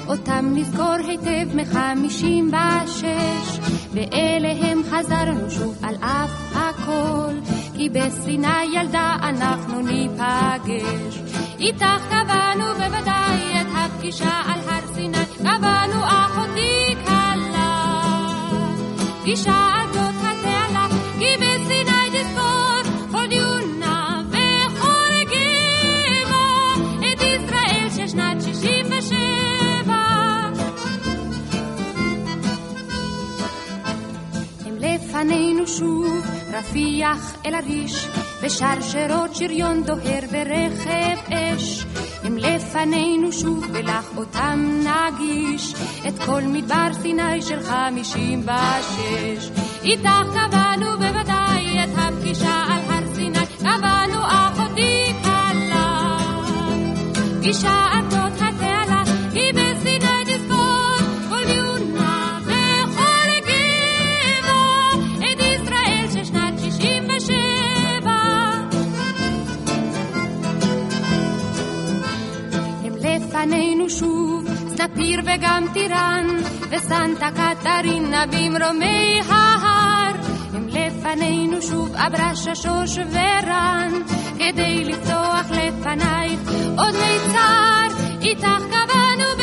אותם נזכור היטב מ56, ואליהם חזרנו שוב על אף הכל, כי בסיני ילדה אנחנו ניפגש. איתך קבענו בוודאי את הפגישה על הר סיני, קבענו אחותי קלה, פגישה על גדות התעלה, כי בסיני תזכור כל דיונה וכל גבעה את ישראל של שנת 67. הם לפנינו שוב רפיח אל הריש, ושרשרות שריון דוהר ורכב אש. הם לפנינו שוב ולך אותם נגיש, את כל מדבר סיני של 56. איתך קבענו בוודאי את הפגישה על הר סיני, קבענו אחותי קלה, פגישה על גדות התעלה, כי בסיני תזכור כל דיונה וכל גבעה את ישראל של שנת 67. הם לפנינו שוב סנפיר וגם טירן וסנטה קטרינה במרומי ההר. הם לפנינו שוב אברשה שוש ורן, כדי לפתוח לפנייך עוד מיצר. איתך קבענו